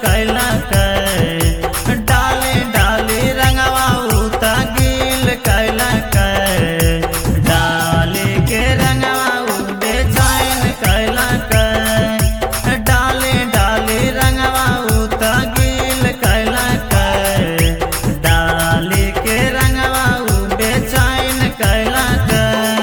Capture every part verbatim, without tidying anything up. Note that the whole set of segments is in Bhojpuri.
कैला के डाली डाली रंगवा उता गील कैला के डाली के रंगवा बेचैन कैला के डाली डाली रंगवा उता गील कैला के डाली के रंगवा बेचैन कैला के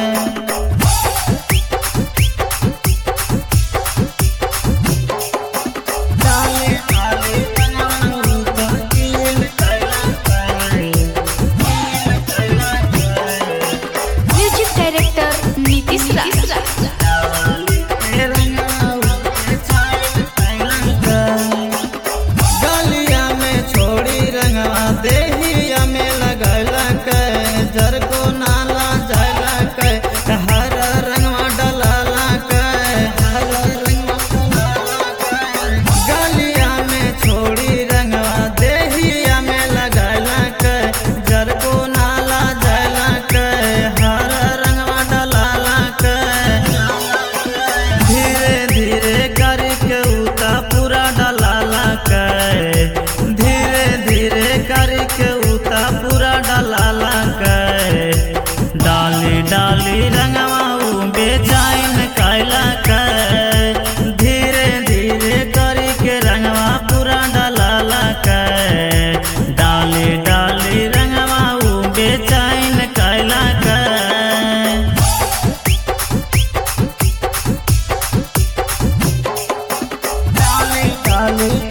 म्यूजिक डायरेक्टर नीतीश राज। गलिया में छोड़ी रंगवा देहिया में लगला के जर को नाला जाला के हर रंगवा डलाला के हर रंगवा गलिया में छोड़ी रंगवा देहिया में लगला के जर को नाला जाला के हर रंगवा डलाला के धीरे धीरे करके उता पूरा डलाला के धीरे धीरे करके उता पूरा डलाला के डाली डाली रंगवा बेचैन कैला के धीरे धीरे करके रंगवा पूरा डलाला के डाली डाली रंगवा बेचैन कैला के डाली डाली